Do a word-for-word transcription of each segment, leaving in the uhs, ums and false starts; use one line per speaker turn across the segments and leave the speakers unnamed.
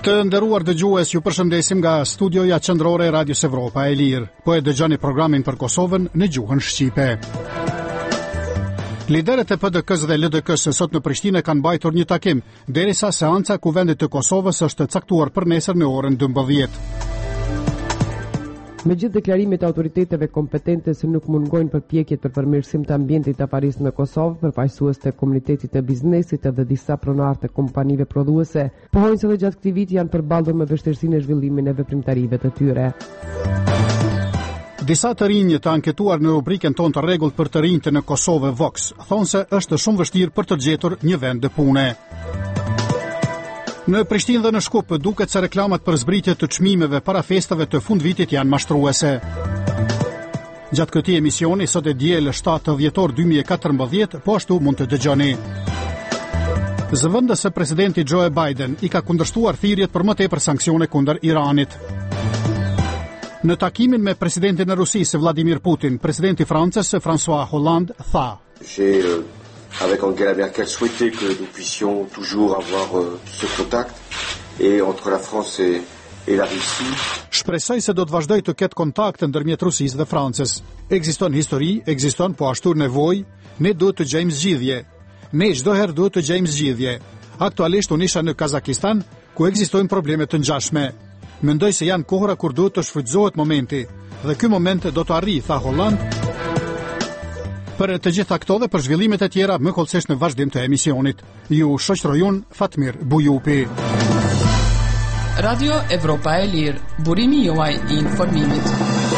Të nderuar dëgjues, ju përshëndesim nga studioja qendrore e Radios Evropa e Lirë. Po e dëgjoni programin për Kosovën në gjuhën shqipe. Liderët e P D K-s dhe L D K-s sot në Prishtinë kanë mbajtur një takim, derisa seanca Kuvendit të Kosovës është caktuar për nesër në orën dymbëdhjetë.
Me gjithë deklarimet e autoriteteve kompetente se nuk mungojnë përpjekjet për përmirësim të ambientit të Paris në Kosovë, përfaqësues të komunitetit të biznesit dhe disa pronarë të kompanive prodhuese, pohojnë se dhe gjatë këtij viti janë përballur me vështirësinë e zhvillimin e veprimtarive të tyre.
Disa të rinj të anketuar në rubrikën tonë të rregullt për të rinjtë në Kosovë Vox thonë se është shumë vështirë për të gjetur një vend pune. Në Prishtinë dhe në Shkup duket se reklamat për zbritje të çmimeve para festave të fundvitit janë mashtruese. Gjatë këtij emisioni sot e diel shtatë dhjetor dy mijë e katërmbëdhjetë, po ashtu mund të dëgjoni. Zëvendësi presidenti Joe Biden i ka kundërshtuar thirrjet për më tepër sanksione kundër Iranit. Në takimin me presidentin e Rusisë Vladimir Putin, presidenti Francës François Hollande tha:
Avec Angela Merkel, souhaiter que nous puissions toujours avoir euh, ce contact et entre la France et, et la Russie.
Shpresoj se do të vazhdoj të ketë kontakt ndërmjet Rusisë dhe Francës. Ekziston histori, ekziston po ashtu nevojë, ne duhet të gjejmë zgjidhje. Ne çdo herë duhet të gjejmë zgjidhje. Aktualisht unë isha në Kazakistan, ku ekzistojnë probleme të ngjashme. Mendoj se janë kohra kur duhet të shfrytëzohet momenti, dhe ky moment do të arrijë, tha Hollande. Për të gjitha këto dhe për zhvillimet e tjera më kollësisht në vazhdim të emisionit. Ju shoqëroj unë Fatmir Bujupi.
Radio Evropa e Lirë, burimi juaj i informimit.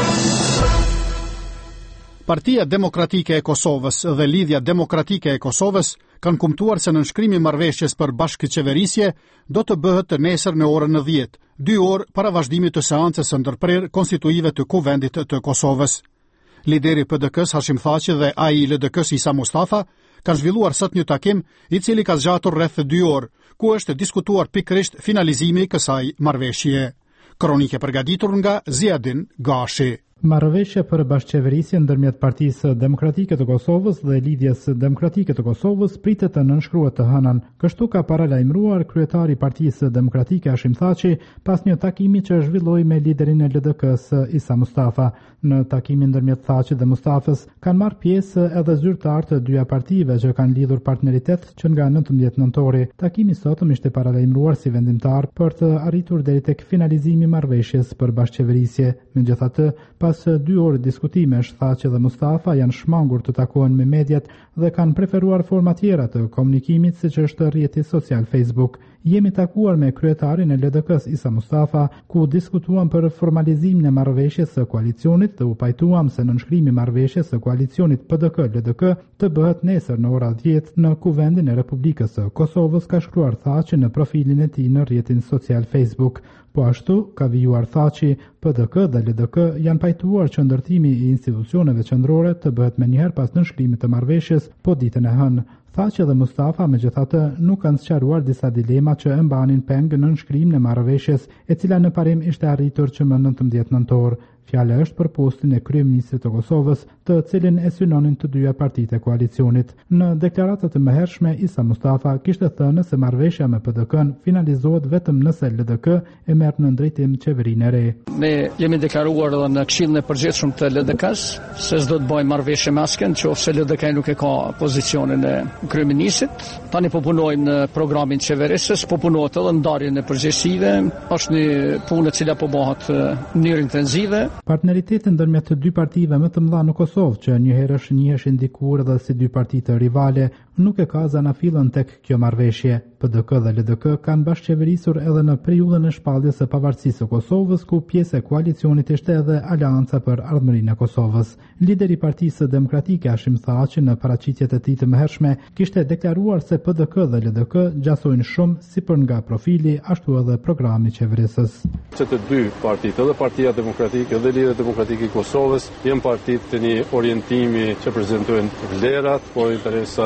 Partia Demokratike e Kosovës dhe Lidhja Demokratike e Kosovës kanë kumtuar se nënshkrimi i marrëveshjes për bashkëqeverisje do të bëhet të nesër në orën dhjetë, dy orë para vazhdimit të seancës së ndërprerë konstituive të Kuvendit të Kosovës. Lideri P D K-s Hashim Thaçi dhe ai i L D K-s Isa Mustafa kanë zhvilluar sot një takim i cili ka zgjatur rreth dy orë, ku është diskutuar pikërisht finalizimi i kësaj marrëveshje. Kronike përgatitur nga Ziadin Gashi.
Marrëveshja për bashkëqeverisje ndërmjet Partisë Demokratike të Kosovës dhe Lidhjes Demokratike të Kosovës pritet të nënshkruhet të hënën. Kështu ka paralajmëruar kryetari i Partisë Demokratike Hashim Thaçi pas një takimi që zhvilloi me liderin e L D K-s Isa Mustafa. Në takimin ndërmjet Thaçit dhe Mustafës kanë marrë pjesë edhe zyrtarë të dyja partive që kanë lidhur partneritet që nga nëntëmbëdhjetë nëntori. Takimi sotëm ishte paralajmëruar si vendimtar për të arritur deri tek finalizimi i marrëveshjes për bashkëqeverisje. Megjithatë, pas dy orë diskutimesh, Thaçi dhe Mustafa janë shmangur të takohen me mediat dhe kanë preferuar forma tjera të komunikimit, siç është rrjeti social Facebook. Jemi takuar me kryetarin e L D K-s Isa Mustafa, ku diskutuam për formalizimin e marrëveshjes së koalicionit dhe u pajtuam se nënshkrimi i marrëveshjes së koalicionit P D K-L D K të bëhet nesër në orën dhjetë në Kuvendin e Republikës së Kosovës, ka shkruar Thaçi në profilin e tij në rrjetin social Facebook. Po ashtu, ka vijuar Thaçi, P D K dhe L D K janë pajtuar që ndërtimi i institucioneve qendrore të bëhet menjëherë pas nënshkrimit të marrëveshjes, po ditën e hënë. Thaçi dhe Mustafa megjithatë nuk kanë sqaruar disa dilema që e mbanin peng në nënshkrimin e marrëveshjes, e cila në parim ishte arritur që më nëntëmbëdhjetë nëntor. Fjala është për postin e kryeministrit të Kosovës, të cilin e synonin të dyja partitë e koalicionit. Në deklaratat e mëhershme, Isa Mustafa kishte thënë se marrëveshja me P D K-n finalizohet vetëm nëse L D K e merr në drejtim qeverinë e re.
Ne jemi deklaruar edhe në Këshillin e Përgjithshëm të L D K-s se s'do të bëjmë marrëveshje me askën, nëse L D K nuk e ka pozicionin e kryeministit. Tani po punojmë në programin qeverisës, po punohet edhe ndarjen e përgjegjësive, është një punë e cila po bëhet në mënyrë intensive.
Partneriteti ndërmjet të dy partive më të mëdha në Kosovë, që njëherë shiheshin dikur edhe si dy parti të rivale, nuk e ka zanafillën tek kjo marrëveshje. P D K dhe L D K kanë bashkëqeverisur edhe në periudhën e shpalljes së pavarësisë së Kosovës, ku pjesë e koalicionit ishte edhe Aleanca për Ardhmërinë e Kosovës. Lideri i Partisë Demokratike Hashim Thaçi në paraqitjet e tij të mëhershme kishte deklaruar se P D K dhe L D K gjasojnë shumë si për nga profili, ashtu edhe programi i qeverisës.
Që të dy partitë, edhe Partia Demokratike dhe Lidhja Demokratike e Kosovës, janë partitë të një orientimi që prezantojnë vlerat, por interesat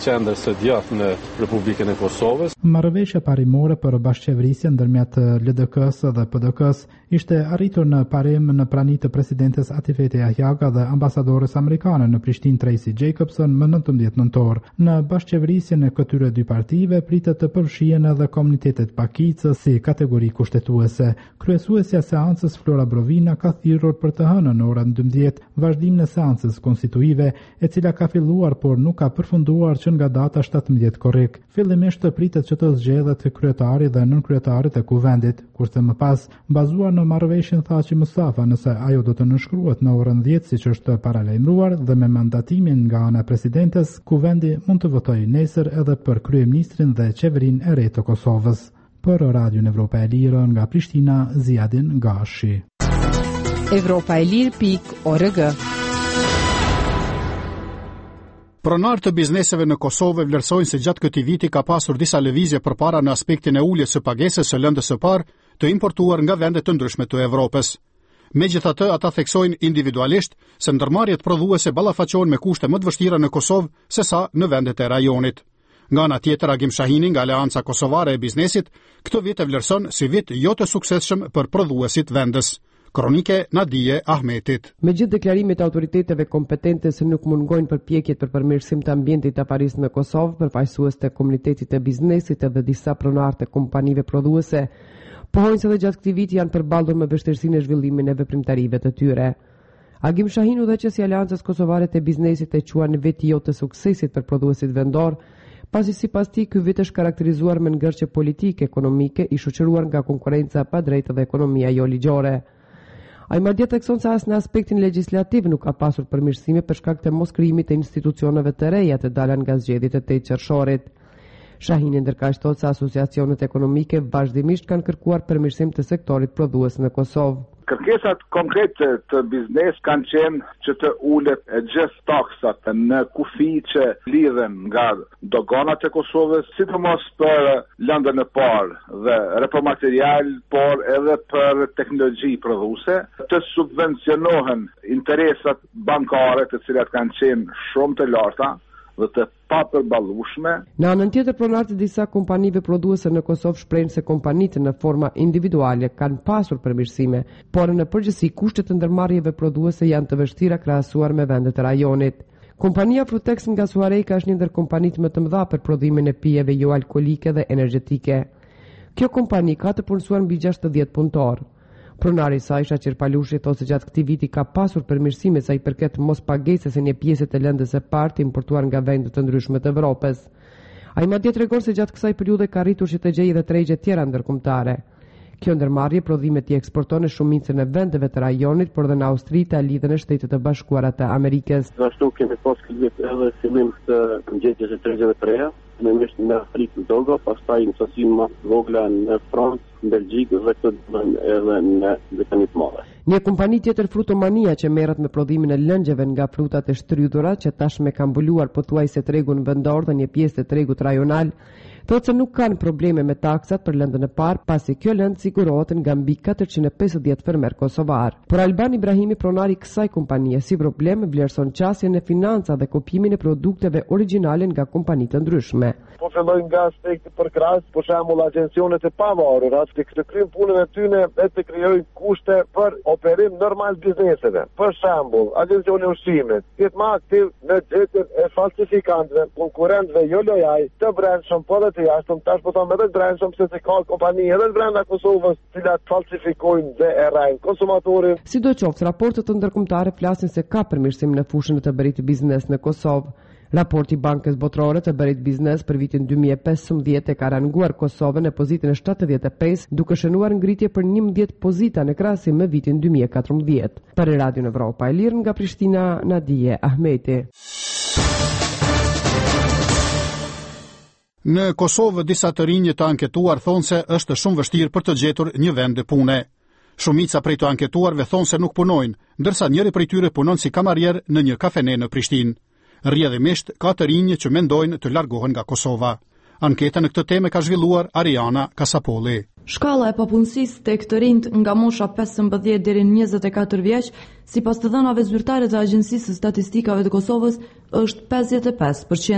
qendër së djathtë në Republikën e Kosovës.
Marrëveshja parimore për bashkëqeverisjen ndërmjet L D K-s dhe P D K-s ishte arritur në parim në prani të presidentes Atifete Jahjaga dhe ambasadores amerikane në Prishtinë Tracy Jacobson më nëntëmbëdhjetë nëntor. Në bashkëqeverisjen e këtyre dy partive pritet të përfshihen edhe komunitetet pakicë si kategori kushtetuese. Kryesuesja e seancës Flora Brovina ka thirrur për të hënën në orën dymbëdhjetë vazhdimin e seancës konstituive, e cila ka filluar por nuk ka përfunduar që nga data shtatëmbëdhjetë korrik. Fillimisht pritet që të zgjedhet kryetari dhe nënkryetarit e kuvendit, kurse më pas, bazuar në marrëveshjen Thaçi Mustafa, nëse ajo do të nënshkruhet në orën dhjetë siç është paralajmëruar dhe me mandatimin nga ana e presidentes, kuvendi mund të votojë nesër edhe për kryeministrin dhe qeverinë e re të Kosovës. Për Radion Evropa e Lirë nga Prishtina, Ziadin Gashi.
Evropa e Lirë pikë org.
Pronarë të bizneseve në Kosovë vlerësojnë se gjatë këtij viti ka pasur disa lëvizje përpara në aspektin e uljes së pagesës së lëndës së parë të importuar nga vende të ndryshme të Evropës. Megjithatë, ata theksojnë individualisht se ndërmarrjet prodhuese ballafaqohen me kushte më të vështira në Kosovë se sa në vendet e rajonit. Nga ana tjetër, Agim Shahini nga Aleanca Kosovare e Biznesit këtë vit e vlerëson si vit jo të suksesshëm për prodhuesit vendës. Kronike Nadije Ahmetit.
Me gjithë deklarimet e autoriteteve kompetente se nuk mungojnë përpjekjet për përmirësim të ambientit të Paris në Kosovë, përfaqësues të komunitetit të biznesit edhe disa pronarë të kompanive prodhuese, pohojnë se dhe gjatë këtij viti janë përballur me vështirësinë e zhvillimin e veprimtarive të tyre. Agim Shahinu dhe që si Aleancës Kosovare të Biznesit e quan veti jo të suksesit për prodhuesit vendor, pasi sipas tij ky vit është karakterizuar me ngërçe politike, ekonomike, i shoqëruar nga konkurrenca pa drejtë dhe ekonomia jo ligjore. Ai madje thekson se as në aspektin legjislativ nuk ka pasur përmirësime për shkak të moskrijimit të institucioneve të reja të dalën nga zgjedhjet e tetë qershorit. Shahini ndërkaq thotë se asociacionet ekonomike vazhdimisht kanë kërkuar përmirësim të sektorit prodhues në Kosovë.
Kërkesat konkrete të biznes kanë qenë që të ulet e gjithë taksat në kufi që lidhen nga doganat e Kosovës, sidomos për lëndën e parë dhe repromaterial, por edhe për teknologji prodhuese, të subvencionohen interesat bankare të cilat kanë qenë shumë të larta dhe të papërballueshme.
Në anën tjetër, pronarët e disa kompanive prodhuese në Kosovë shprehin se kompanitë në forma individuale kanë pasur përmirësime, por në përgjithësi kushtet e ndërmarrjeve prodhuese janë të vështira krahasuar me vendet e rajonit. Kompania Frutex nga Suarejka është një ndër kompanitë më të mëdha për prodhimin e pijeve jo alkolike dhe energjetike. Kjo kompani ka të punësuar mbi gjashtëdhjetë punëtor. Pronari i saj, Shaqir Palushi, thotë se gjatë këtij viti ka pasur përmirësime sa i përket mos pagesës së një pjese të lëndës së parë të importuar nga vende të ndryshme të Evropës. Ai madje tregon se gjatë kësaj periudhe ka arritur që të gjejë edhe tregje tjera ndërkombëtare. Kjo ndërmarrje prodhimet i eksporton në shumicën e vendeve të rajonit, por dhe në Austri, Itali dhe në Shtetet e Bashkuara të Amerikës.
Ashtu kemi pas këtë edhe fillim të gjetjes së tregjeve të reja, fillimisht në Afrikë Dogo, pastaj në sasi më të vogla në Francë, në Belgjikë dhe këtë edhe në Britani të Madhe.
Një kompani tjetër, Frutomania, që merret me prodhimin e lëngjeve nga frutat e shtrydhura, që tashmë ka mbuluar pothuajse tregun vendor dhe një pjesë të tregut rajonal, thotë se nuk kanë probleme me taksat për lëndën e parë, pasi kjo lëndë sigurohet nga mbi katërqind e pesëdhjetë fermer kosovar. Por Alban Ibrahimi, pronari i kësaj kompanie, si problem vlerëson qasjen e financa dhe kopjimin e produkteve origjinale nga kompani të ndryshme.
Po fillojnë nga aspekti përkrahas, për shembull agjencionet e pavarura, që të kryejnë punën e tyre e të krijojnë kushte për operim normal bizneseve. Për shembull, agjencioni i ushqimit, jetë më aktiv në gjetjen e falsifikantëve, konkurrentëve jo lojal, të brendshëm, po dhe të jashtëm, tash po them edhe të brendshëm, se ka kompani edhe të brenda Kosovës, të cilat falsifikojnë dhe errajnë konsumatorin.
Sidoqoftë, raportet të ndërkombëtare flasin se ka përmirësim në fushën e të bërit biznes në Kosovë. Raporti Bankës Botërore të bërit biznes për vitin dy mijë e pesëmbëdhjetë e ka ranguar Kosovën në pozitën e shtatëdhjetë e pesë, duke shënuar ngritje për njëmbëdhjetë pozita në krahasim me vitin dy mijë e katërmbëdhjetë. Për Radio Evropa e Lirë nga Prishtina, Nadije Ahmeti.
Në Kosovë, disa të rinj të anketuar thonë se është shumë vështirë për të gjetur një vend pune. Shumica prej të anketuarve thonë se nuk punojnë, ndërsa njëri prej tyre punon si kamarier në një kafene në Prishtinë. Rrjedhimisht ka të rinj që mendojnë të largohen nga Kosova. Anketa në këtë temë ka zhvilluar Ariana Kasapolli.
Shkalla e papunësisë tek të rinjt nga mosha pesëmbëdhjetë deri në njëzet e katër vjeç, sipas të dhënave zyrtare të Agjencisë së Statistikave të Kosovës, është pesëdhjetë e pesë përqind.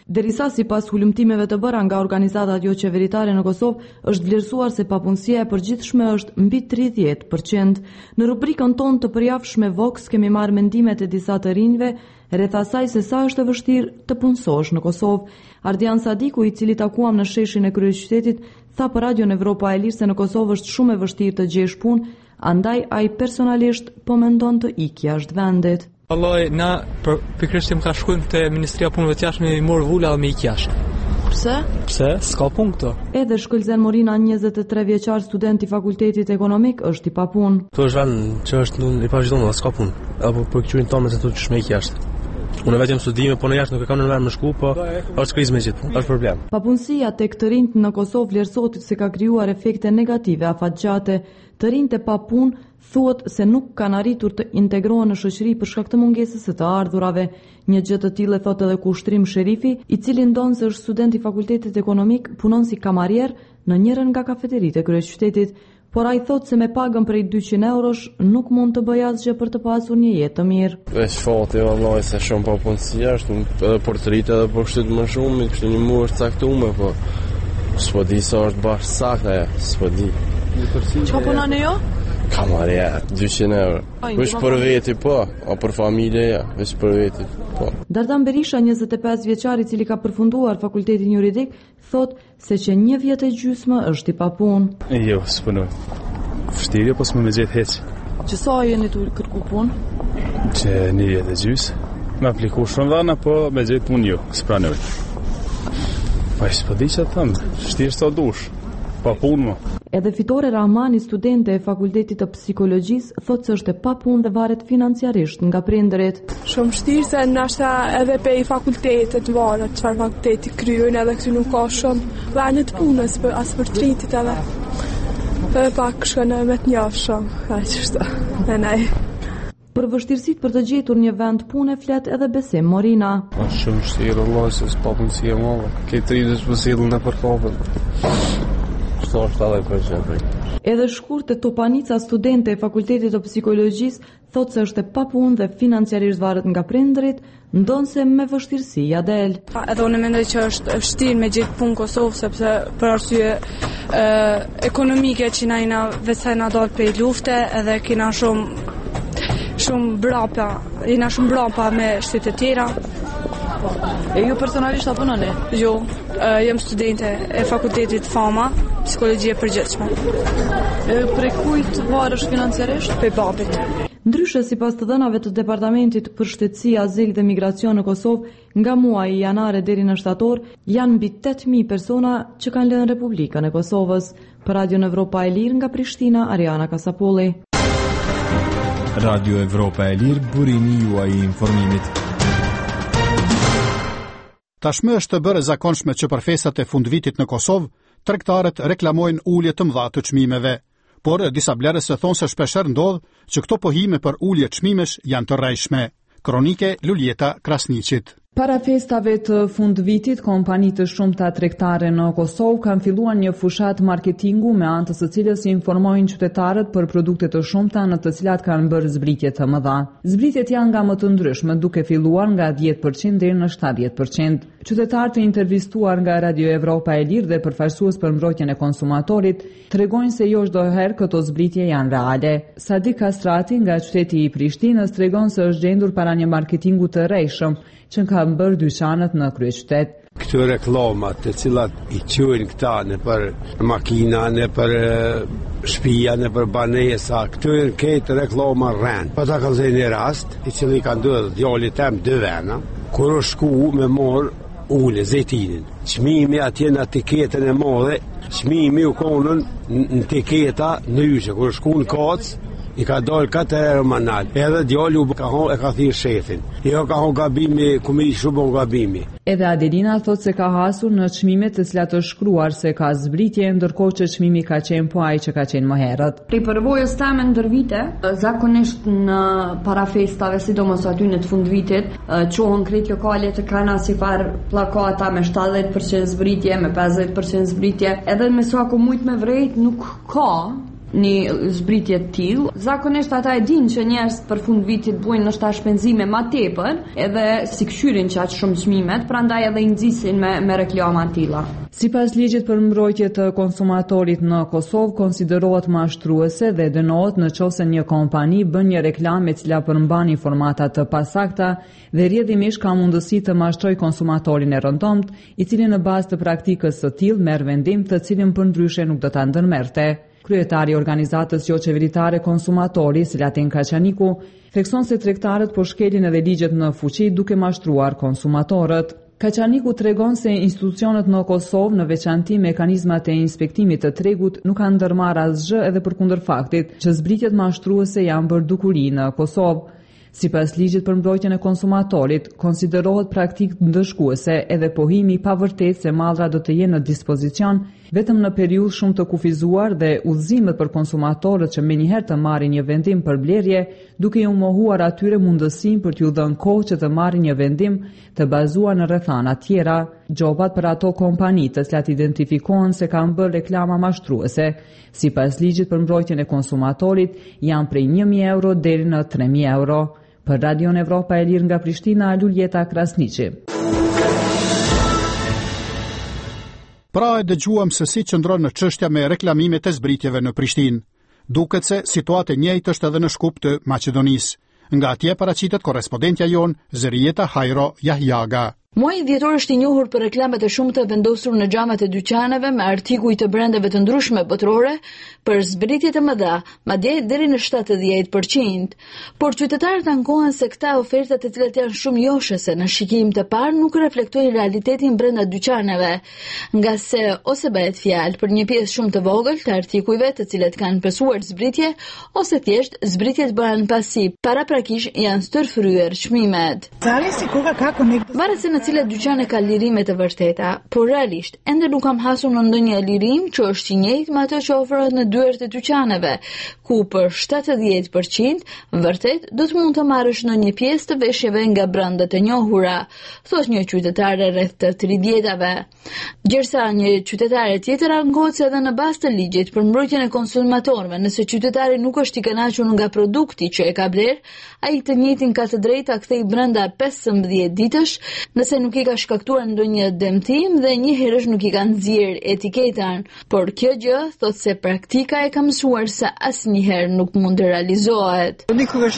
Derisa sipas hulumtimeve të bëra nga organizatat jo qeveritare në Kosovë, është vlerësuar se papunësia e përgjithshme është mbi tridhjetë përqind. Në rubrikën tonë të përjavshme Vox kemi marrë mendimet e disa të rinjve rreth asaj se sa është e vështirë të punësosh në Kosovë. Ardian Sadiku, i cili takuam në sheshin e kryeqytetit, tha për Radion Evropa e Lirë se në Kosovë është shumë e vështirë të gjesh punë, andaj ai personalisht po mendon të ikë jashtë vendit.
Vallai, na për pikërisht më ka shkuar te Ministria e Punëve të Jashtme, më mor vula dhe më ik jashtë.
Pse?
Pse? S'ka punë këto.
Edhe Shkëlzen Morina, njëzet e tre vjeçar student i Fakultetit Ekonomik, është i papunë.
To është vend që është i pavëzhduar, s'ka punë. Apo për këtyrin tonë se thotë ç'më ik jashtë. Unë vetëm studime, po në jashtë nuk e kam në vend më shku, po është krizë me gjithë, është problem.
Papunësia tek të rinjt në Kosovë vlerësohet se ka krijuar efekte negative afatgjate. Të rinjt e papunë thuhet se nuk kanë arritur të integrohen në shoqëri për shkak të mungesës së të ardhurave. Një gjë të tillë thotë edhe Kushtrim Sherifi, i cili ndonë se është student i Fakultetit Ekonomik, punon si kamarier në njërin nga kafeteritë e kryeqytetit. Por ai thotë se me pagën prej dyqind eurosh nuk mund të bëj asgjë për të pasur një jetë të mirë.
Është fati vallai se shumë papunësia është, edhe për të rritë edhe për shtyt më shumë, kështu një muaj të caktuar, po s'po di sa është bash saktë ajo, s'po di.
Çfarë punon ajo?
Kamarier, dyqind euro. Vesh për veti po, o për familje ja, vesh për veti po.
Dardan Berisha, njëzet e pesë vjeçar, i cili ka përfunduar fakultetin juridik, thot se që një vjet e gjysmë është i papunë.
Jo, s'punoj. Vështirë, po s'më me gjetë heq.
Që sa jeni tu kërku punë?
Që një vjet e gjysmë. Me apliku shumë dhana, po me gjetë punë jo, s'pranoj. Pa i s'po di që të thëmë, vështirë s'ta dush. Papunë më.
Edhe Fitore Rahmani, studente e Fakultetit të Psikologjisë, thotë se është e papunë dhe varet financiarisht nga prindërit.
Shumë vështirë se ndoshta edhe pe fakultetet varet çfarë fakulteti kryejnë, edhe këtu nuk ka shumë vende të punës për as për tritit edhe. Edhe pak shkon me të njëjtë shumë, aq është. Ne ne.
Për vështirësitë për të gjetur një vend pune flet edhe Besim Morina.
Është shumë vështirë vallai se papunësia më. Ke tritë të pësillën në përkopën.
Edhe Shkurt e Topanica, studente e Fakultetit të Psikologjisë, thotë se është e papunë dhe financiarisht varet nga prindërit, ndonse me vështirësi ja del.
Edhe unë mendoj që është vështirë me gjetë punë në Kosovë, sepse për arsye ekonomike që na jena vetë na dal prej lufte, edhe kena shumë shumë brapa, jena shumë brapa me shtete tjera.
E ju personalisht apo nëne?
Jo, uh, jam studente e Fakultetit Fama, Psikologjia e Përgjithshme.
E prej kujt varesh financiarisht?
Pe babit.
Ndryshe, sipas të dhënave të Departamentit për Shtetësi, Azil dhe Migracion në Kosovë, nga muaji janare deri në shtator, janë mbi tetë mijë persona që kanë lënë Republikën e Kosovës. Për Radion Evropa e Lirë nga Prishtina, Ariana Kasapolli.
Radio Evropa e Lirë, burimi juaj i informimit.
Tashmë është të bërë zakonshme që për festat e fundvitit në Kosovë, tregtarët reklamojnë ulje të mëdha të çmimeve, por disa blerës e thonë se shpeshherë ndodh që këto pohime për ulje çmimesh janë të rrejshme. Kronike Luljeta Krasniqit.
Para festave të fundvitit, kompani të shumta tregtare në Kosovë kanë filluar një fushat marketingu me anë të së cilës informojnë qytetarët për produkte të shumta në të cilat kanë bërë zbritje të mëdha. Zbritjet janë nga më të ndryshme, duke filluar nga dhjetë përqind deri në shtatëdhjetë përqind. Qytetarët të intervistuar nga Radio Evropa e Lirë dhe përfaqësues për mbrojtjen e konsumatorit tregojnë se jo çdo herë këto zbritje janë reale. Sadik Kastrati nga qyteti i Prishtinës tregon se është gjendur para një marketingu të rrejshëm që kanë bërë dyqanet në kryeqytet.
Këto reklamat të cilat i quajnë këta në për makina, në për shtëpia, në për banesa, këto janë këtë reklama rrend. Po ta kanë një rast i cili ka ndodhur djalit tem dy vena, kur u shku me mor ulë zejtinin. Çmimi atje në etiketën e madhe, çmimi u konën në etiketa në yje, kur shku në kac i ka dalë katër euro manal. Edhe djali u ka e ka thirrë shefin. Jo ka hon gabimi, ku më shumë bon gabimi.
Edhe Adelina thot se ka hasur në çmimet të cilat është shkruar se ka zbritje, ndërkohë që çmimi ka qenë po ai që ka qenë më herët.
Pri përvojës teme ndër vite, zakonisht në para festave, sidomos aty në të fundvitit, qohën krejt lokale të kanë si far plakata me shtatëdhjetë përqind zbritje, me pesëdhjetë përqind zbritje, edhe me sa ku mujt me vrejt nuk ka një zbritje të tillë. Zakonisht ata e dinë që njerëz për fund vitit bujnë ndoshta shpenzime më tepër, edhe si këshyrin që aq shumë çmimet, prandaj edhe i nxisin me me reklama të tilla.
Sipas ligjit për mbrojtje të konsumatorit në Kosovë, konsiderohet mashtruese dhe dënohet nëse një kompani bën një reklam e cila përmban informata të pasakta dhe rrjedhimisht ka mundësi të mashtrojë konsumatorin e rëndomt, i cili në bazë të praktikës së tillë merr vendim të cilin përndryshe nuk do ta ndërmerrte. Kryetari i organizatës jo qeveritare Konsumatori, Selatin Kaçaniku, thekson se tregtarët po shkelin edhe ligjet në fuqi duke mashtruar konsumatorët. Kaçaniku tregon se institucionet në Kosovë, në veçanti mekanizmat e inspektimit të tregut, nuk kanë ndërmarrë asgjë edhe përkundër faktit që zbritjet mashtruese janë bërë dukuri në Kosovë. Sipas ligjit për mbrojtjen e konsumatorit, konsiderohet praktikë ndëshkuese edhe pohimi i pavërtetë se mallra do të jenë në dispozicion vetëm në periudhë shumë të kufizuar dhe udhëzimet për konsumatorët që menjëherë të marrin një vendim për blerje, duke u mohuar atyre mundësinë për t'u dhënë kohë që të marrin një vendim të bazuar në rrethana tjera. Gjobat për ato kompani të cilat identifikohen se kanë bërë reklama mashtruese, sipas ligjit për mbrojtjen e konsumatorit, janë prej një mijë euro deri në tre mijë euro. Për Radion Evropa e Lirë nga Prishtina, Luljeta Krasniqi.
Pra e dëgjuam se si qëndron në çështja me reklamimet e zbritjeve në Prishtinë. Duket se situatë e njëjtë është edhe në Shkup të Maqedonisë. Nga atje paraqitet korrespondentja jon Zerieta Hajro Jahjaga.
Muaji dhjetor është i njohur për reklamet e shumta vendosur në xhamat e dyqaneve me artikuj të brendeve të ndryshme botërore për zbritje të mëdha, madje deri në shtatëdhjetë përqind. Por qytetarët ankohen se këta oferta të cilat janë shumë joshese në shikim të parë nuk reflektojnë realitetin brenda dyqaneve, nga se ose bëhet fjalë për një pjesë shumë të vogël të artikujve të cilat kanë pësuar zbritje, ose thjesht zbritjet bëhen pasi paraprakisht janë stërfryer çmimet. Varet se në cilat dyqane ka lirime të vërteta, por realisht ende nuk kam hasur në ndonjë lirim që është i njëjtë me atë që ofrohet në dyert e dyqaneve, ku për shtatëdhjetë përqind vërtet do të mund të marrësh në një pjesë të veshjeve nga brandet e njohura, thos një qytetare rreth të tridhjetave. Gjërsa një qytetare tjetër ankohet se edhe në bazë të ligjit për mbrojtjen e konsumatorëve, nëse qytetari nuk është i kënaqur nga produkti që e ka bler, ai të njëjtin ka të drejtë ta kthejë brenda pesëmbëdhjetë ditësh, nëse nuk i ka shkaktuar ndonjë dëmtim dhe një herësh nuk i ka nxjerr etiketën, por kjo gjë thotë se praktika e ka mësuar se asnjëherë nuk mund të realizohet.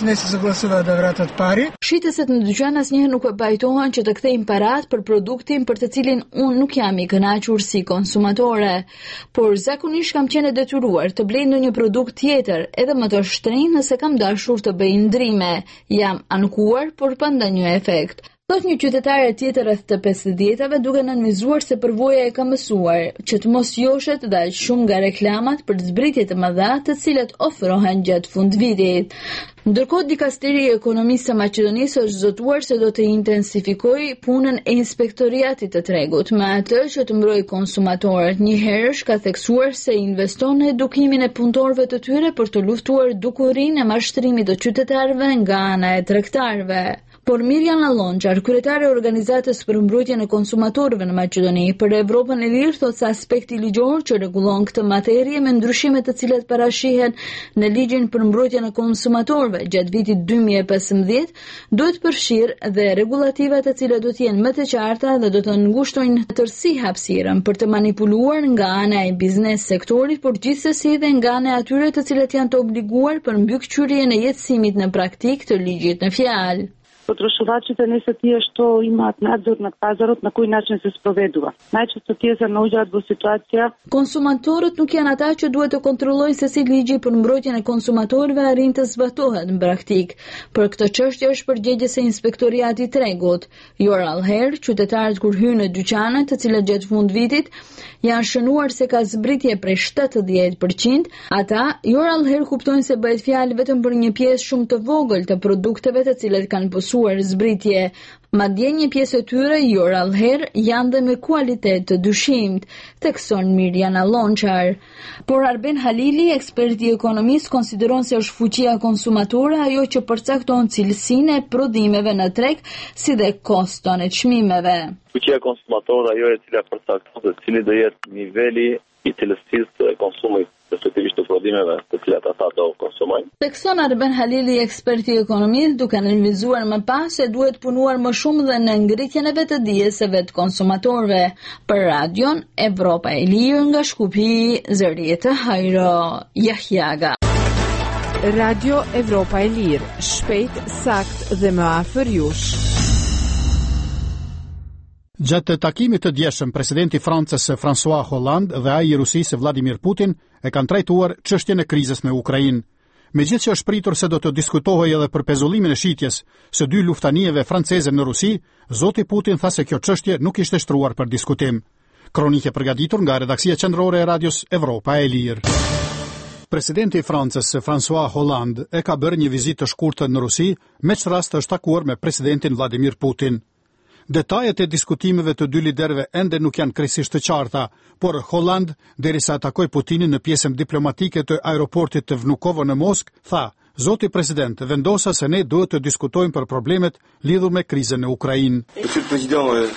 Shitëset në dyqan asnjëherë nuk e pajtohen që të kthejnë paratë për produktin për të cilin unë nuk jam i kënaqur si konsumatore, por zakonisht kam qenë e detyruar të blej ndonjë produkt tjetër, edhe më të shtrenjtë nëse kam dashur të bëj ndrime. Jam ankuar, por pa ndonjë efekt. Thot një qytetare tjetër rreth të pesëdhjetave duke nënvizuar se përvoja e ka mësuar që të mos joshet dhe aq shumë nga reklamat për zbritje të mëdha të cilat ofrohen gjatë fundvitit. Ndërkohë Dikasteri i Ekonomisë së Maqedonisë është zotuar se do të intensifikojë punën e inspektoriatit të tregut, me atë që të mbrojë konsumatorët. Një herësh ka theksuar se investon në edukimin e punëtorëve të tyre për të luftuar dukurinë e mashtrimit të qytetarëve nga ana e tregtarëve. Por Mirjana Lonçar, kryetare e organizatës për mbrojtjen e konsumatorëve në Maqedoni për Evropën e Lirë, thotë se aspekti ligjor që rregullon këtë materie me ndryshimet të cilat parashihen në ligjin për mbrojtjen e konsumatorëve gjatë vitit dy mijë e pesëmbëdhjetë duhet përfshirë dhe rregullativa të cilat do të jenë më të qarta dhe do të ngushtojnë tërësi hapësirën për të manipuluar nga ana e biznes sektorit, por gjithsesi edhe nga ana e atyre të cilat janë të obliguar për mbikëqyrjen e jetësimit në praktikë të ligjit në fjalë.
Potrošačите не са тие што имаат надзор над пазарот на кој начин се спроведува. Најчесто тие се наоѓаат во ситуација.
Konsumatorët nuk janë ata që duhet të kontrollojnë se si ligji për mbrojtjen e konsumatorëve arrin të zbatohet në praktikë. Për këtë çështje është përgjegjës e inspektoriati i tregut. Joral Her, qytetarët kur hyjnë në dyqane, të cilat gjatë fundvitit janë shënuar se ka zbritje prej shtatëdhjetë përqind, ata Joral Her kuptojnë se bëhet fjalë vetëm për një pjesë shumë të vogël të produkteve të cilat kanë pësuar zbritje. Madje një pjesë e tyre, Joral Her, janë dhe me kualitet të dyshimt, thekson Mirjana Lonçar. Por Arben Halili, eksperti i ekonomisë, konsideron se është fuqia konsumatore ajo që përcakton cilësinë e prodhimeve në treg, si dhe koston e çmimeve.
Fuqia konsumatore ajo e cila përcakton se cili do jetë niveli i cilësisë të konsumit
respektivisht të prodhimeve të cilat ata do konsumojnë.
Tekson Arben Halili, eksperti i ekonomisë, duke nënvizuar më pas se duhet punuar më shumë dhe në ngritjen e vetëdijeseve të konsumatorëve. Për radion Evropa e Lirë nga Shkupi, Zërieta Hajro, Jahjaga.
Radio Evropa e Lirë, shpejt, sakt dhe më afër jush.
Gjatë takimit të djeshëm, presidenti Francës François Hollande dhe ai i Rusisë Vladimir Putin e kanë trajtuar çështjen e krizës në Ukrainë. Megjithëse që është pritur se do të diskutohej edhe për pezullimin e shitjes së dy luftanijeve franceze në Rusi, zoti Putin tha se kjo çështje nuk ishte shtruar për diskutim. Kronike përgatitur nga redaksia qendrore e radios Evropa e Lirë. Presidenti i Francës François Hollande e ka bërë një vizitë të shkurtër në Rusi, me që rast është takuar me presidentin Vladimir Putin. Detajet e diskutimeve të dy liderëve ende nuk janë krejtësisht të qarta, por Hollande, derisa atakoi Putinin në pjesën diplomatike të aeroportit të Vnukovo në Moskë, tha: "Zoti president, vendosa se ne duhet të diskutojmë për problemet lidhur me krizën në Ukrainë."
Monsieur le Président, euh,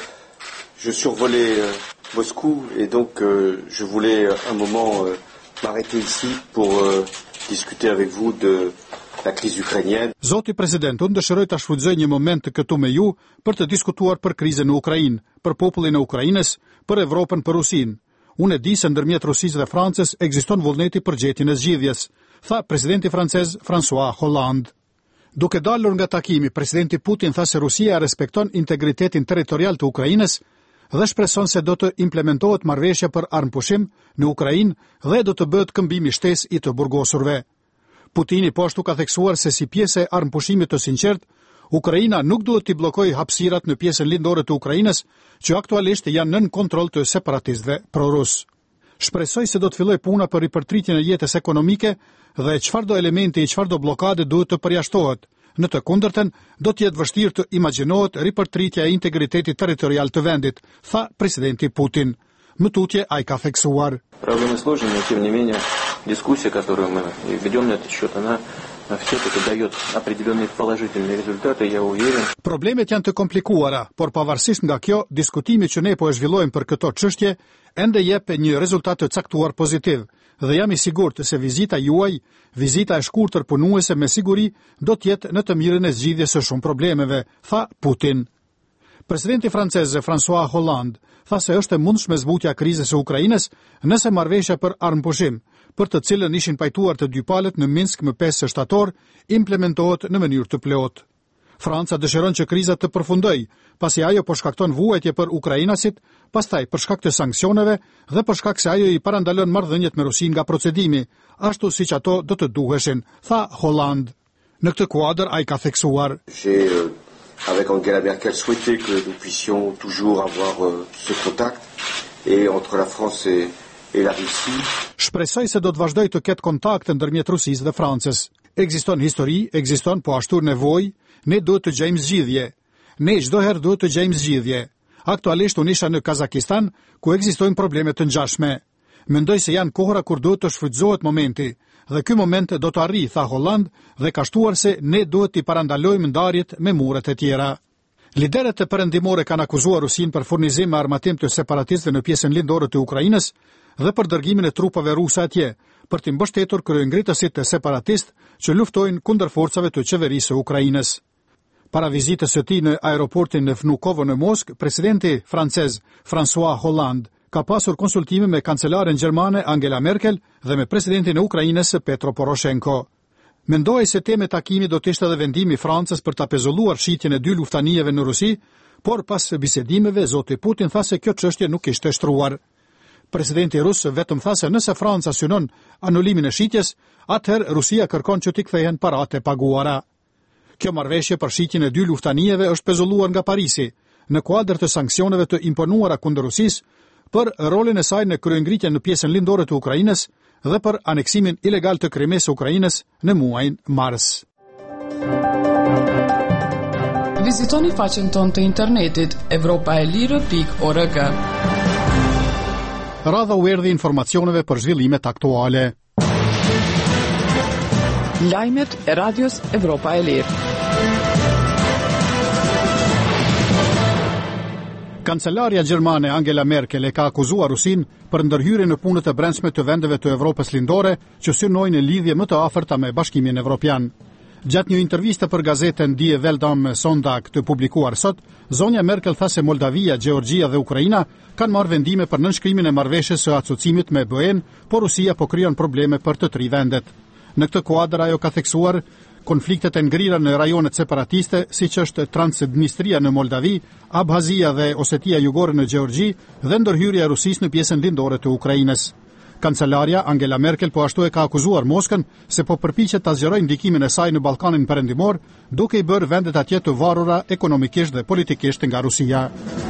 je survolais euh, Moscou et donc euh, je voulais un moment euh, m'arrêter ici pour euh, discuter avec vous de la crise ukrainienne.
Zoti president, unë dëshiroj ta shfrytëzoj një moment këtu me ju për të diskutuar për krizën në Ukrainë, për popullin e Ukrainës, për Evropën, për Rusinë. Unë e di se ndërmjet Rusisë dhe Francës ekziston vullneti për gjetjen e zgjidhjes, tha presidenti francez François Hollande. Duke dalur nga takimi, presidenti Putin tha se Rusia respekton integritetin territorial të Ukrainës dhe shpreson se do të implementohet marrëveshje për armëpushim në Ukrainë dhe do të bëhet këmbim i shtesë i të burgosurve. Putini po ashtu ka theksuar se si pjesë e armëpushimit të sinqert, Ukraina nuk duhet t'i bllokojë hapësirat në pjesën lindore të Ukrainës, që aktualisht janë nën kontroll të separatistëve pro-rus. Shpresoj se do të filloj puna për ripërtritjen e jetës ekonomike dhe çfarëdo elementi i çfarëdo bllokade duhet të përjashtohet. Në të kundërtën, do të jetë vështirë të imagjinohet ripërtritja e integritetit territorial të vendit, tha presidenti Putin. Më tutje ai ka theksuar:
Проблемы сложные, но тем не менее дискуссия, которую мы ведем на этот счет, она все-таки дает определенные положительные результаты, я уверен.
Problemet janë të komplikuara, por pavarësisht nga kjo, diskutimi që ne po e zhvillojmë për këto çështje ende jep një rezultat të caktuar pozitiv, dhe jam i sigurt se vizita juaj, vizita e shkurtër punuese me siguri do të jetë në të mirën e zgjidhjes së shumë problemeve, tha Putin. Presidenti francez François Hollande tha se është e mundshme zbutja krizës së Ukrainës nëse marrëveshja për armëpushim, për të cilën ishin pajtuar të dy palët në Minsk më pesë shtator, implementohet në mënyrë të plotë. Franca dëshiron që kriza të përfundojë, pasi ajo po shkakton vuajtje për ukrainasit, pastaj për shkak të sanksioneve dhe për shkak se ajo i parandalon marrëdhëniet me Rusinë nga procedimi, ashtu siç ato do të duheshin, tha Hollande. Në këtë kuadër ai ka theksuar:
Avec Angela Merkel, souhaiter que nous puissions toujours avoir euh, ce contact et entre la France et, et la Russie.
Shpresoj se do të vazhdoj të ketë kontakte ndërmjet Rusisë dhe Francës. Ekziston histori, ekziston po ashtu nevojë, ne duhet të gjejmë zgjidhje. Ne çdo herë duhet të gjejmë zgjidhje. Aktualisht unë isha në Kazakistan, ku ekzistojnë probleme të ngjashme. Mendoj se janë kohra kur duhet të shfrytëzohet momenti, dhe ky moment do të arrijë, tha Hollande, dhe ka shtuar se ne duhet t'i parandalojmë ndarjet me muret e tjera. Liderët e perëndimore kanë akuzuar Rusinë për furnizim me armatim të separatistëve në pjesën lindore të Ukrainës dhe për dërgimin e trupave ruse atje, për t'i mbështetur kryengritësit të separatistë që luftojnë kundër forcave të qeverisë së Ukrainës. Para vizitës së tij në aeroportin në Vnukovo në Moskë, presidenti francez François Hollande ka pasur konsultime me kancelaren gjermane Angela Merkel dhe me presidentin e Ukrainës Petro Poroshenko. Mendoj se teme takimi do të ishte edhe vendimi i Francës për ta pezulluar shitjen e dy luftanijeve në Rusi, por pas bisedimeve zoti Putin tha se kjo çështje nuk ishte shtruar. Presidenti rus vetëm tha se nëse Franca synon anulimin e shitjes, atëherë Rusia kërkon që t'i kthehen paratë e paguara. Kjo marrëveshje për shitjen e dy luftanijeve është pezulluar nga Parisi, në kuadër të sanksioneve të imponuara kundër Rusisë për rolin e saj në kryengritjen në pjesën lindore të Ukrainës dhe për aneksimin ilegal të Krimës së Ukrainës në muajin mars.
Vizitoni faqen tonë të internetit evropa e lirë pikë org.
Radha u erdhi informacioneve për zhvillimet aktuale.
Lajmet e radios Evropa e Lirë.
Kancelaria gjermane Angela Merkel e ka akuzuar Rusin për ndërhyrje në punët e brendshme të vendeve të Evropës lindore që synojnë në lidhje më të afërta me Bashkimin Evropian. Gjatë një interviste për gazetën Die Welt am Sonntag të publikuar sot, zonja Merkel tha se Moldavia, Gjeorgjia dhe Ukraina kanë marrë vendime për nënshkrimin e marrëveshjes së asociimit me B E-n, por Rusia po krijon probleme për të tri vendet. Në këtë kuadër ajo ka theksuar konfliktet e ngrira në rajonet separatiste, siç është Transnistria në Moldavi, Abhazia dhe Osetia Jugore në Gjeorgji dhe ndërhyrja e Rusisë në pjesën lindore të Ukrainës. Kancelaria Angela Merkel po ashtu e ka akuzuar Moskën se po përpiqet ta zgjerojë ndikimin e saj në Ballkanin Perëndimor, duke i bërë vendet atje të varura ekonomikisht dhe politikisht nga Rusia.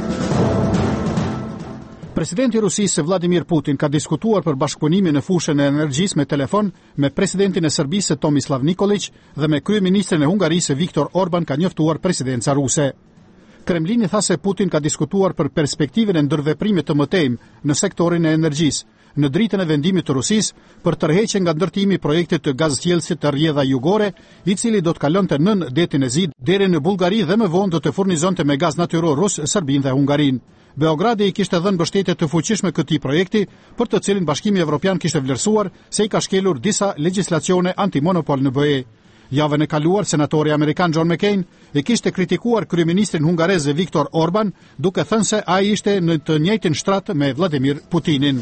Presidenti i Rusisë Vladimir Putin ka diskutuar për bashkëpunimin në fushën e energjisë me telefon me presidentin e Serbisë Tomislav Nikolić dhe me kryeministrin e Hungarisë Viktor Orban ka njoftuar presidenca ruse. Kremlini tha se Putin ka diskutuar për perspektivën e ndërveprimit të mëtejmë në sektorin e energjisë, në dritën e vendimit të Rusisë për tërheqjen nga ndërtimi i projektit të gazsjellësit të Rjedha Jugore, i cili do të kalonte nën detin e Zid deri në Bullgari dhe më vonë do të furnizonte me gaz natyror rus Serbinë dhe Hungarinë. Beogradi i kishte dhënë mbështetje të fuqishme këtij projekti, për të cilin Bashkimi Evropian kishte vlerësuar se i ka shkelur disa legjislacione antimonopol në B E. Javën e kaluar, senatori amerikan John McCain e kishte kritikuar kryeministrin hungarez Viktor Orban, duke thënë se ai ishte në të njëjtin shtrat me Vladimir Putinin.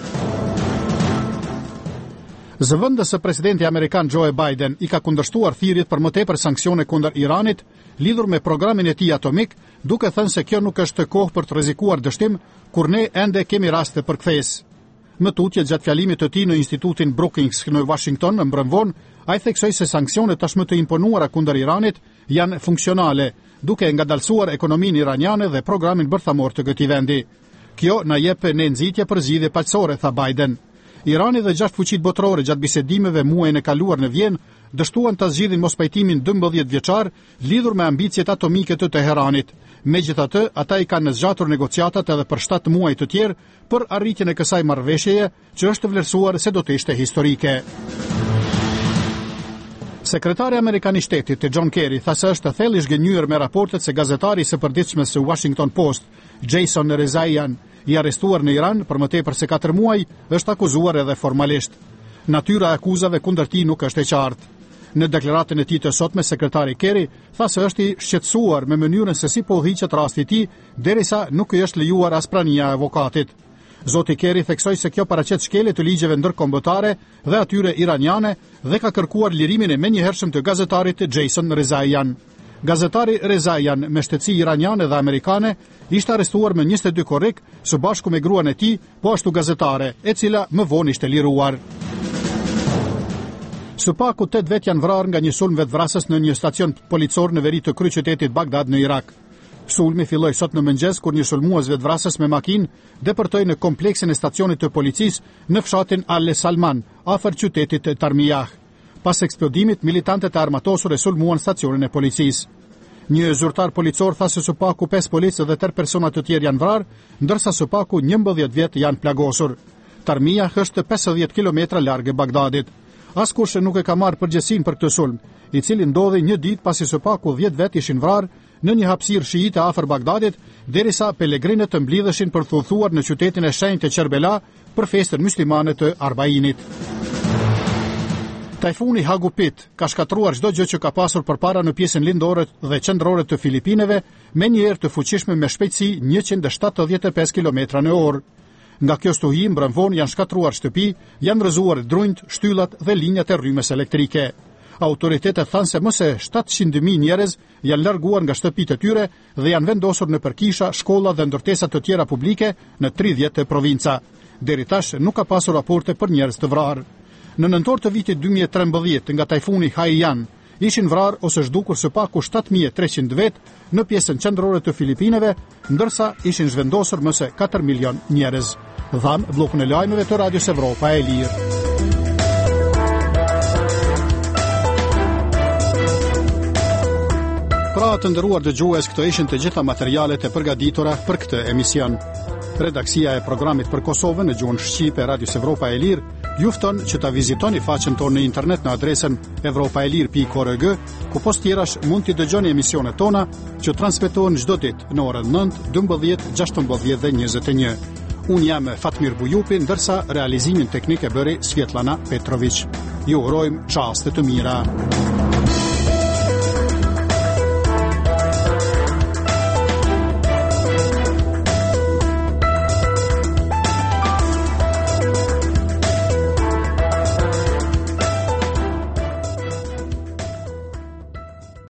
Zëvendës së presidenti amerikan Joe Biden i ka kundërshtuar thirrjet për më tepër sanksione kundër Iranit lidhur me programin e tij atomik, duke thënë se kjo nuk është kohë për të rrezikuar dështim kur ne ende kemi raste përkthesë. Më tutje gjatë fjalimit të tij në Institutin Brookings në Washington në mbrëmvon, ai theksoi se sanksionet tashmë të imponuara kundër Iranit janë funksionale, duke ngadalësuar ekonominë iraniane dhe programin bërthamor të këtij vendi. Kjo na jep ne nxitje për zgjidhje paqësore, tha Biden. Irani dhe gjashtë fuqitë botërore gjatë bisedimeve muajin e kaluar në Vjenë dështuan ta zgjidhin mospajtimin dymbëdhjetë vjeçar lidhur me ambicjet atomike të Teheranit. Megjithatë, ata i kanë zgjatur negociatat edhe për shtatë muaj të tjerë për arritjen e kësaj marrëveshjeje, që është vlerësuar se do të ishte historike. Sekretari amerikan i shtetit John Kerry tha se është thellë i zgënjur me raportet se gazetari i së përditshme së Washington Post, Jason Rezaian, i arrestuar në Iran për më tepër se katër muaj, është akuzuar edhe formalisht. Natyra e akuzave kundër tij nuk është e qartë. Në deklaratën e tij të sotme, sekretari Kerry tha se është i shqetësuar me mënyrën se si po udhëhiqet rasti i tij, derisa nuk i është lejuar as prania e avokatit. Zoti Kerry theksoi se kjo paraqet shkelje të ligjeve ndërkombëtare dhe atyre iraniane dhe ka kërkuar lirimin e menjëhershëm të gazetarit Jason Rezaian. Gazetari Rezaian, me shtetësi iraniane dhe amerikane, ishte arrestuar me njëzet e dy korrik së bashku me gruan e tij, po ashtu gazetare, e cila më vonë ishte liruar. Së paku tetë vet janë vrarë nga një sulm vetvrasës në një stacion policor në veri të kryeqytetit Bagdad në Irak. Sulmi filloi sot në mëngjes kur një sulmues vetvrasës me makinë depërtoi në kompleksin e stacionit të policisë në fshatin Al Salman, afër qytetit Tarmiyah. Pas eksplodimit, militantët e armatosur e sulmuan stacionin e policisë. Një zyrtar policor tha se së paku pesë policë dhe tërë persona të tjerë janë vrarë, ndërsa së paku njëmbëdhjetë vjet janë plagosur. Tarmiyah është pesëdhjetë kilometra larg e Bagdadit. Askush nuk e ka marrë përgjegjësinë për këtë sulm, i cili ndodhi një ditë pasi së paku dhjetë vet ishin vrarë në një hapësirë shiite afër Bagdadit, derisa pelegrinët të mblidheshin për thuthuar në qytetin e shenjtë të Kerbela për festën muslimane të Arbainit. Tajfuni Hagupit ka shkatruar çdo gjë që ka pasur përpara në pjesën lindore dhe qendrore të Filipineve me një erë të fuqishme me shpejtësi njëqind e shtatëdhjetë e pesë kilometra në orë. Nga kjo stuhi mbrëmvon janë shkatruar shtëpi, janë rrëzuar drunjt, shtyllat dhe linjat e rrymes elektrike. Autoritetet thanë se më se shtatëqind mijë njerëz janë larguar nga shtëpitë e tyre dhe janë vendosur në përkisha, shkolla dhe ndërtesa të tjera publike në tridhjetë provinca. Deri tash nuk ka pasur raporte për njerëz të vrarë. Në nëntor të vitit dy mijë e trembëdhjetë nga tajfuni Haiyan, ishin vrarë ose zhdukur së paku shtatë mijë e treqind vet në pjesën qendrore të Filipineve, ndërsa ishin zhvendosur më se katër milion njerëz. Dham bllokun e lajmeve të Radios Evropa e Lirë. Pra të nderuar dëgjues, këto ishin të gjitha materialet e përgatitura për këtë emision. Redaksia e programit për Kosovën në gjuhën shqipe e Radios Evropa e Lirë ju fton që ta vizitoni faqen tonë në internet në adresën evropaelir pikë org, ku post tjerash mund t'i dëgjoni emisionet tona që transmetohen çdo ditë në orën nëntë, dymbëdhjetë, gjashtëmbëdhjetë dhe njëzet e një. Unë jam Fatmir Bujupi, ndërsa realizimin teknik e bëri Svjetlana Petrović. Ju urojmë çaste të mira.